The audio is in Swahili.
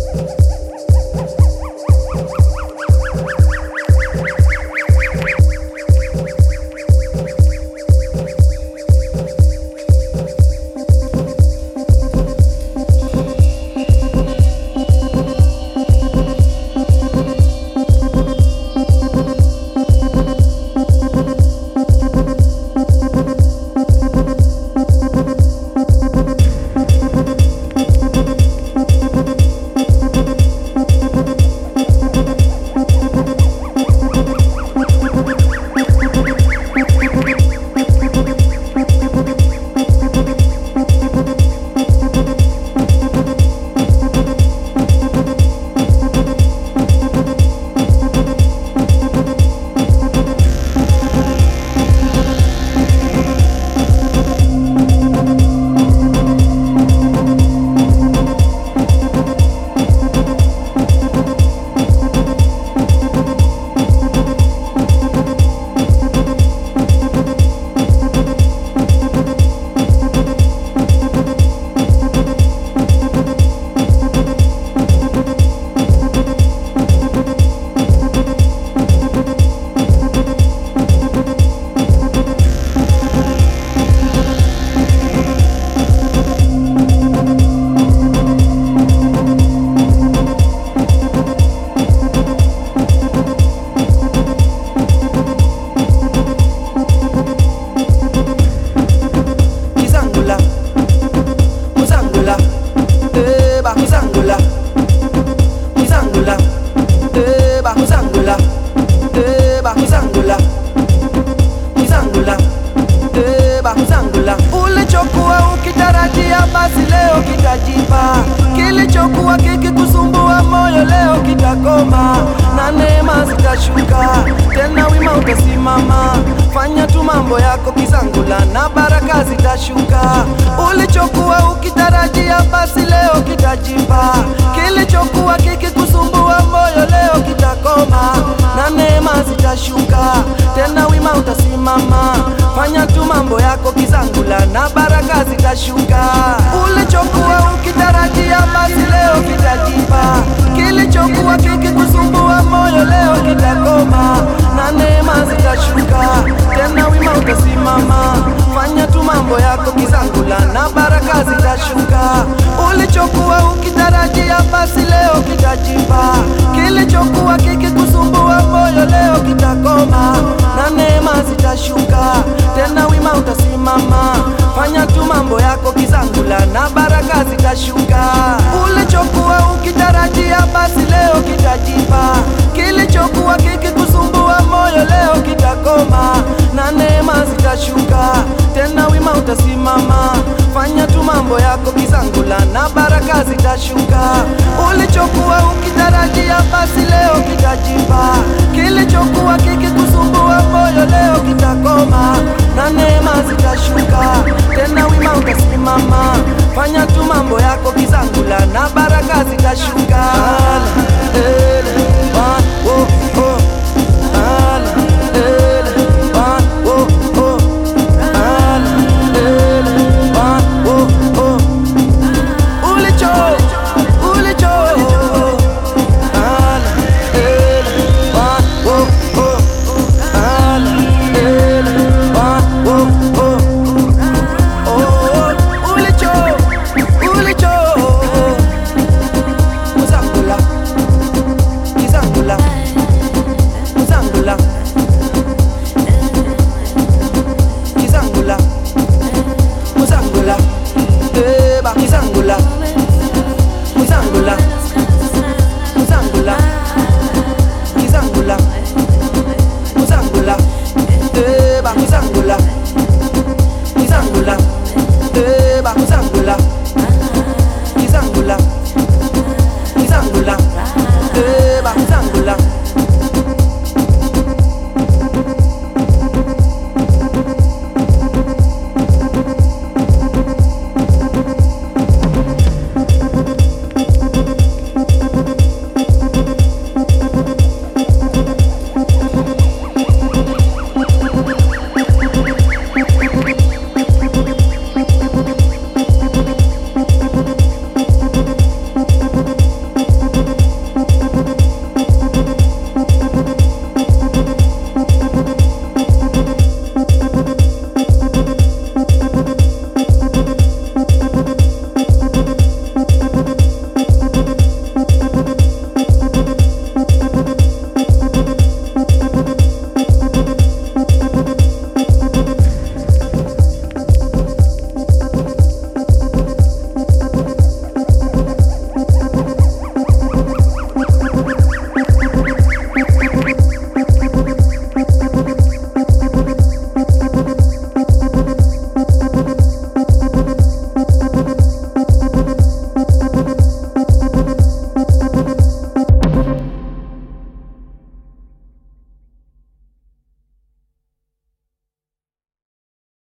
basi leo kitajipa, kilichokuwa kikikusumbua moyo leo kitakoma, na neema zitashuka tena, wima utasimama. Fanya tu mambo yako kizangula na baraka zitashuka. Ulichokuwa ukitarajia basi leo kitajipa, kilichokuwa kikikusumbua moyo leo kitakoma, na neema zitashuka tena, wima utasimama. Fanya tu mambo yako kizangula na baraka zitashuka. Ulichokuwa ukitarajia basi leo kitajipa, kilichokuwa kikikusumbua moyo leo kitakoma, na neema zitashuka tena, wima utasimama. Fanya tu mambo yako kizangula na baraka zitashuka. Ulichokuwa ukitarajia basi leo kitajipa, kilichokuwa kikikusumbua moyo leo kitakoma, na neema zitashuka tena, wima utasimama. Fanya tu mambo yako kizangula na baraka zitashuka. Ulichokuwa ukitarajia basi leo kitajipa, kilichokuwa kikikusumbua moyo leo kitakoma, na neema zitashuka tena, wima utasimama. Fanya tu mambo yako kizangula na baraka zitashuka. Ulichokuwa ukitarajia basi leo kitajipa, kilichokuwa kikikusumbua moyo leo kitakoma, na neema zitashuka tena, wima utasimama. Fanya tu mambo yako kizangula na baraka zitashuka.